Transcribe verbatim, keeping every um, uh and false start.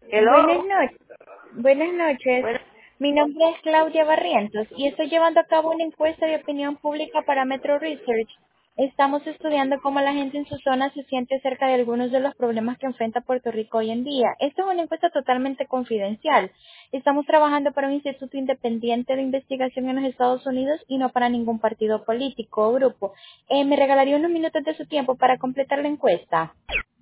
Buenas Hello. noches. Buenas noches. Bueno, Mi nombre es Claudia Barrientos y estoy llevando a cabo una encuesta de opinión pública para Metro Research. Estamos estudiando cómo la gente en su zona se siente acerca de algunos de los problemas que enfrenta Puerto Rico hoy en día. Esto es una encuesta totalmente confidencial. Estamos trabajando para un instituto independiente de investigación en los Estados Unidos y no para ningún partido político o grupo. Eh, ¿Me regalaría unos minutos de su tiempo para completar la encuesta?